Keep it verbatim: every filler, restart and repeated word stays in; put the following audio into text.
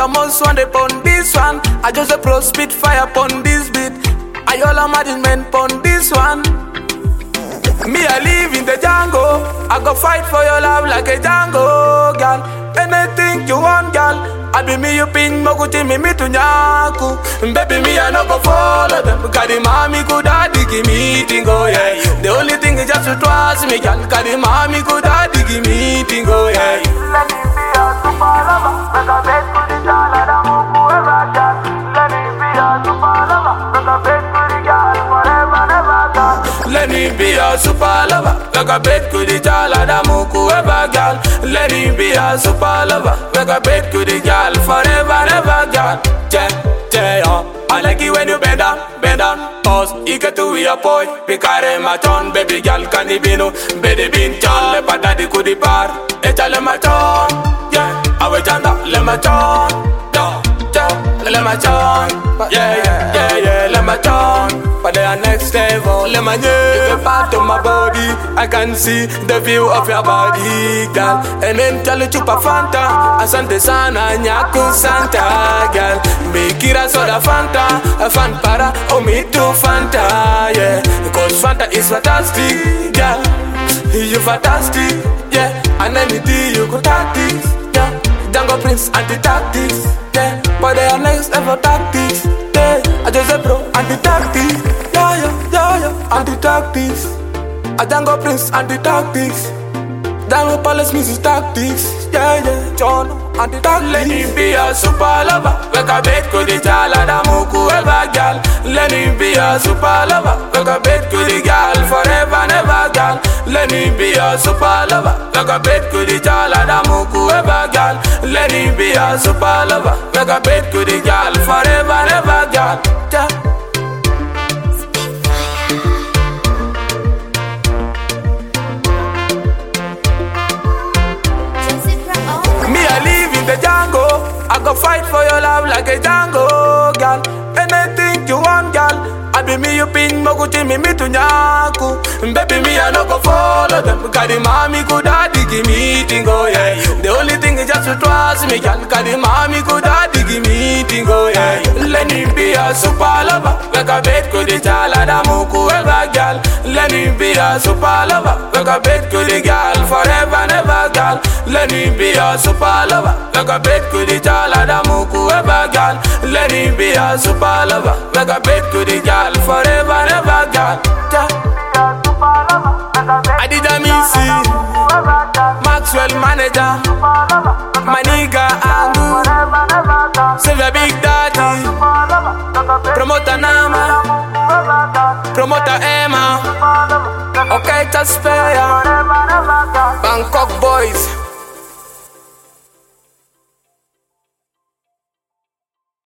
the most one upon this one. I just a pro spit fire upon this beat. I all a management upon this one. Me I live in the jungle. I go fight for your love like a Django, girl. Anything you want, girl. I be me you pin mokuti me me to nyaku. Baby me I no go follow them. Cause the mommy could daddy give me tingo, yeah. The only thing is just to trust me, girl. Cause the mommy could daddy give me tingo, yeah. Let me be a super lover. Make a bed to the child and I'm forever, girl. Let me be a super lover. Make a bed to the girl forever, never, girl. Let me be a super lover. Make a bed to the child and I'm forever, girl. Let me be a super lover. Make a bed to the girl forever, never, girl. Yeah, yeah, I like it when you bend down, bend down. Pause, you get to be a boy. Picare my ton, baby girl, can you be no? Baby bin ton, le patati kudi par. Echa le my ton, yeah. I will chanda, le my ton, yeah, yeah, le my ton, yeah, yeah, yeah, yeah, le my ton. But they are next level, le my yeah. You're a part of my body, I can see the view of your body, girl. And then tell you chupa Fanta, asante sana nyaku Santa, girl. Mikira soda Fanta, a fan para, oh me too Fanta, yeah. Because Fanta is fantastic, girl. You fantastic, yeah. And anything you could tactics, yeah. Django Prince anti-tactics, yeah. But they are next level tactics, yeah. I just a pro anti-tactics, yeah, yeah, yeah, yeah. Anti-tactics, a Django Prince anti-tactics. Django Palace music tactics, yeah, yeah. John anti-tactics. Let me be a super lover. Make a bed to the child and I'm forever, girl. Let me be a super lover. Make a bed to the girl forever, never, girl. Let me be a super lover. Make a bed to the child and I'm forever, girl. Let me be a super lover. Make a bed to the girl forever, never, girl. Yeah. The Django, I go fight for your love like a Django, girl. Anything you want, girl. I be me you pin mokuti me me to nyaku. Baby me I no go follow them. Cause the mommy could daddy give me tingo, yeah. The only thing is just to trust me, girl. Cause the mommy could daddy give me tingo, yeah. Let me be a super lover. Make a bed to the child and I'm forever, girl. Let me be a super lover. Make a bed to the girl forever, never, girl. Let me be a super lover. Make a bed to the child and I'm forever, girl. Let me be a super lover. Make a bed to the girl forever, never, girl. I did a missy Maxwell manager, my nigga Angu, Sylvia Big Daddy, promoter Nama, promoter Emma, okay, Taspaya, Bangkok boys.